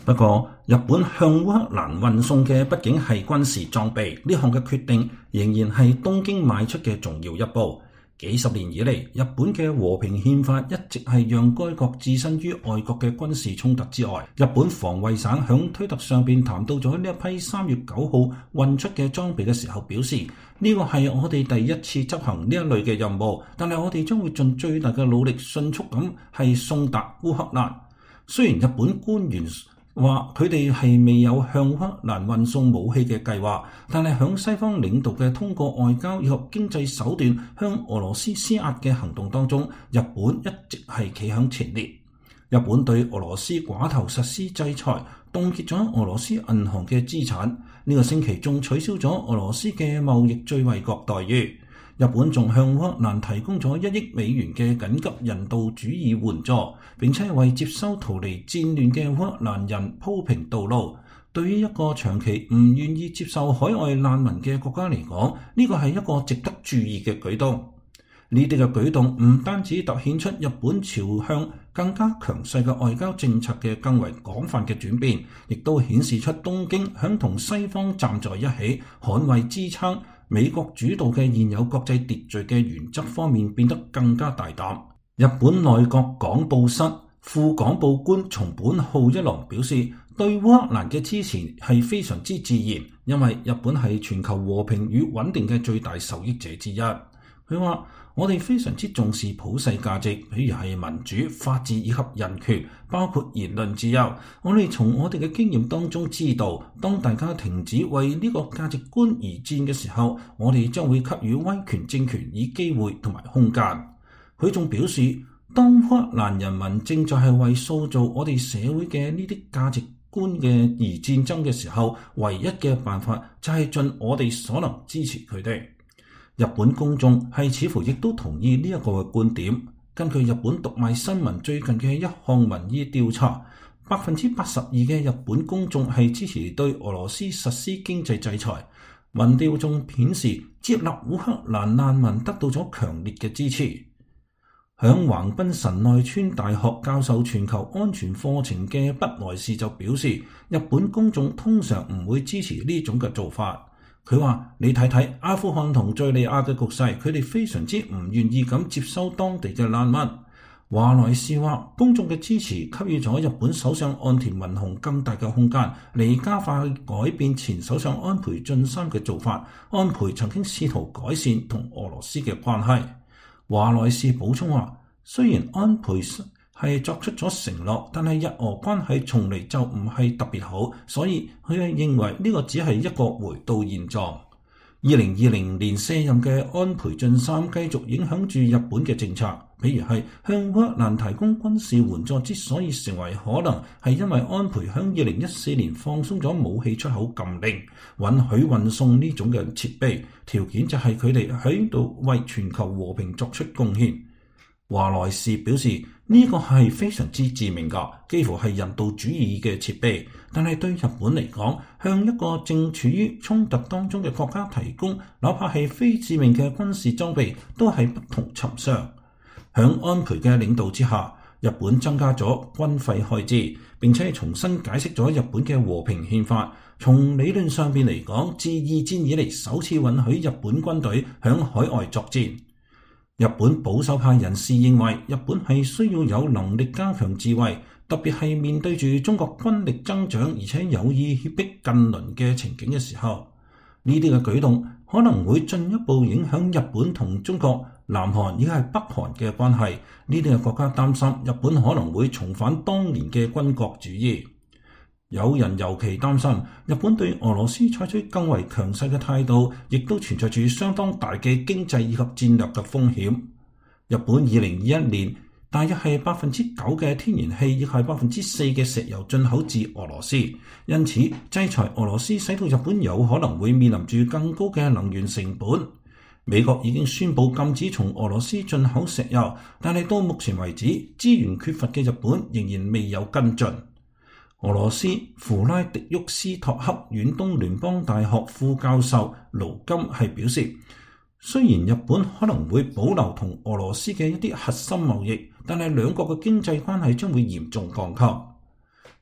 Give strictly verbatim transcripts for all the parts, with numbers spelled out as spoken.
不過，日本向烏克蘭運送嘅畢竟係軍事裝備，呢項嘅決定仍然係東京邁出嘅重要一步。幾十年以嚟，日本嘅和平憲法一直係讓該國置身於外國嘅軍事衝突之外。日本防衛省響推特上邊談到咗呢一批三月九號運出嘅裝備嘅時候表示，呢個係我哋第一次執行呢一類嘅任務，但係我哋將會盡最大嘅努力迅速咁係送達烏克蘭。雖然日本官員話佢哋係未有向烏克蘭運送武器嘅計劃，但係響西方領導嘅通過外交以及經濟手段向俄羅斯施壓嘅行動當中，日本一直係企響前列。日本對俄羅斯寡頭實施制裁，凍結咗俄羅斯銀行嘅資產，呢、這個星期仲取消咗俄羅斯嘅貿易最惠國待遇。日本仲向烏克蘭提供咗一億美元嘅緊急人道主義援助，並且為接收逃離戰亂嘅烏克蘭人鋪平道路。對於一個長期唔願意接受海外難民嘅國家嚟講，呢個係一個值得注意嘅舉動。呢啲嘅舉動唔單止突顯出日本朝向更加強勢嘅外交政策嘅更為廣泛嘅轉變，亦都顯示出東京響同西方站在一起捍衛支撐美國主導嘅現有國際秩序嘅原則方面變得更加大膽。日本內閣廣報室副廣報官松本浩一郎表示，對烏克蘭嘅支持係非常之自然，因為日本係全球和平與穩定嘅最大受益者之一。佢話：我哋非常之重視普世價值，譬如係民主、法治以及人權，包括言論自由。我哋從我哋嘅經驗當中知道，當大家停止為呢個價值觀而戰嘅時候，我哋將會給予威權政權以機會同埋空間。佢仲表示，當烏克蘭人民正在係為塑造我哋社會嘅呢啲價值觀嘅而戰爭嘅時候，唯一嘅辦法就係盡我哋所能支持佢哋。日本公眾係似乎亦都同意呢一個嘅觀點。根據日本讀賣新聞最近嘅一項民意調查，百分之八十二嘅日本公眾係支持對俄羅斯實施經濟制裁。民調仲顯示，接納烏克蘭難民得到咗強烈嘅支持。響橫濱神奈川大學教授全球安全課程嘅畢萊士就表示，日本公眾通常唔會支持呢種嘅做法。佢話：你睇睇阿富汗同敘利亞嘅局勢，佢哋非常之唔願意咁接收當地嘅難民。華萊士話：公眾嘅支持給予咗日本首相岸田文雄更大嘅空間嚟加快改變前首相安倍晉三嘅做法。安倍曾經試圖改善同俄羅斯嘅關係。華萊士補充話：雖然安倍係作出咗承諾，但係日俄關係從嚟就唔係特別好，所以佢係認為呢個只係一個回到現狀。二零二零年卸任嘅安倍晉三繼續影響住日本嘅政策，譬如係向烏克蘭提供軍事援助之所以成為可能，係因為安倍響二零一四年放鬆咗武器出口禁令，允許運送呢種嘅設備，條件就係佢哋喺度為全球和平作出貢獻。華萊士表示，呢個係非常之致命㗎，幾乎係人道主義嘅設備。但係對日本嚟講，向一個正處於衝突當中嘅國家提供，哪怕係非致命嘅軍事裝備，都係不同尋常。響安倍嘅領導之下，日本增加咗軍費開支，並且重新解釋咗日本嘅和平憲法。從理論上邊嚟講，自二戰以嚟首次允許日本軍隊響海外作戰。日本保守派人士認為，日本係需要有能力加強自衛，特別係面對住中國軍力增長而且有意脅迫近鄰嘅情景嘅時候，呢啲嘅舉動可能會進一步影響日本同中國、南韓以及係北韓嘅關係。呢啲嘅國家擔心日本可能會重返當年嘅軍國主義。有人尤其擔心日本對俄羅斯採取更為強勢嘅態度，亦都存在住相當大嘅經濟以及戰略嘅風險。日本二零二一年大約係百分之九嘅天然氣，亦係百分之四嘅石油進口至俄羅斯，因此制裁俄羅斯使到日本有可能會面臨住更高嘅能源成本。美國已經宣布禁止從俄羅斯進口石油，但係到目前為止，資源缺乏嘅日本仍然未有跟進。俄羅斯弗拉迪沃斯托克遠東聯邦大學副教授盧金係表示，雖然日本可能會保留同俄羅斯嘅一啲核心貿易，但係兩國嘅經濟關係將會嚴重降級。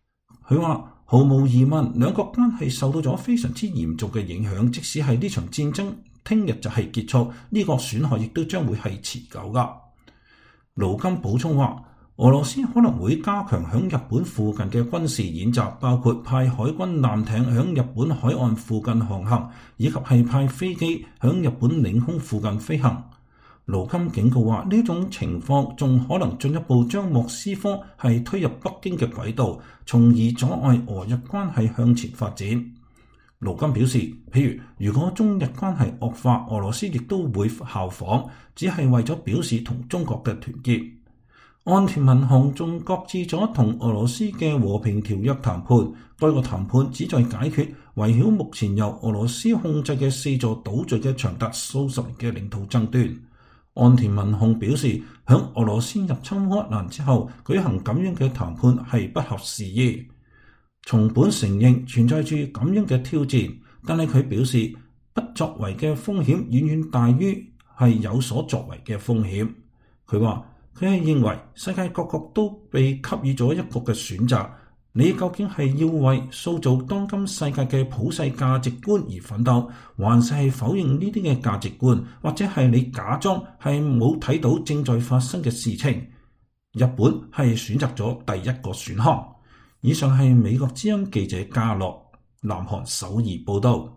佢話毫無疑問，兩國關係受到咗非常之嚴重嘅影響。即使係呢場戰爭聽日就係結束，呢個損害亦都將會係持久噶。盧金補充話，俄羅斯可能會加強響日本附近嘅軍事演習，包括派海軍艦艇響日本海岸附近航行，以及係派飛機響日本領空附近飛行。盧金警告話，呢種情況仲可能進一步將莫斯科係推入北京嘅軌道，從而阻礙俄日關係向前發展。盧金表示，譬如如果中日關係惡化，俄羅斯亦都會效仿，只係為咗表示同中國嘅團結。岸田文雄仲擱置咗同俄羅斯嘅和平條約談判，該個談判旨在解決圍繞目前由俄羅斯控制嘅四座島嶼嘅長達數十年嘅領土爭端。岸田文雄表示，響俄羅斯入侵烏克蘭之後舉行咁樣嘅談判係不合時宜。松本承認存在住咁樣嘅挑戰，但係佢表示不作為嘅風險遠遠大於係有所作為嘅風險。佢話佢係認為世界各國都被給予咗一個嘅選擇，你究竟係要為塑造當今世界嘅普世價值觀而奮鬥，還是係否認呢啲嘅價值觀，或者係你假裝係冇睇到正在發生嘅事情？日本係選擇咗第一個選項。以上係美國之音記者加洛南韓首爾報道。